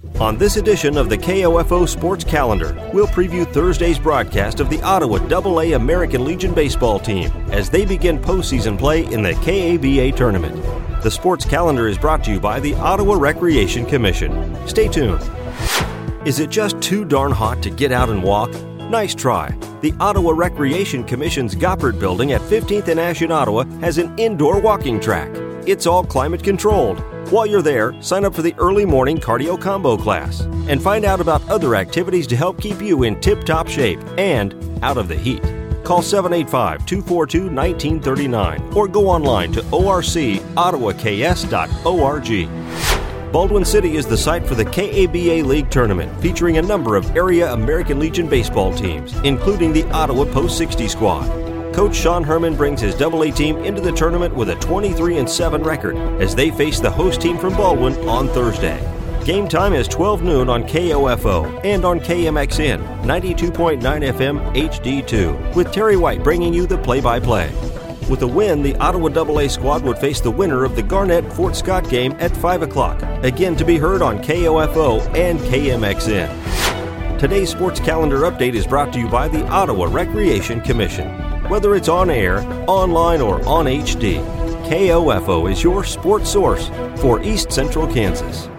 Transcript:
On this edition of the KOFO Sports Calendar, we'll preview Thursday's broadcast of the Ottawa AA American Legion baseball team as they begin postseason play in the KABA tournament. The Sports Calendar is brought to you by the Ottawa Recreation Commission. Stay tuned. Is it just too darn hot to get out and walk? Nice try. The Ottawa Recreation Commission's Goppert Building at 15th and Ash in Ottawa has an indoor walking track. It's all climate controlled. While you're there, sign up for the early morning cardio combo class and find out about other activities to help keep you in tip-top shape and out of the heat. Call 785-242-1939 or go online to orcottawaks.org. Baldwin City is the site for the KABA League Tournament, featuring a number of area American Legion baseball teams, including the Ottawa Post 60 squad. Coach Sean Herman brings his AA team into the tournament with a 23-7 record as they face the host team from Baldwin on Thursday. Game time is 12 noon on KOFO and on KMXN 92.9 FM HD2, with Terry White bringing you the play-by-play. With a win, the Ottawa AA squad would face the winner of the Garnett-Fort Scott game at 5 o'clock, again to be heard on KOFO and KMXN. Today's Sports Calendar update is brought to you by the Ottawa Recreation Commission. Whether it's on air, online, or on HD, KOFO is your sports source for East Central Kansas.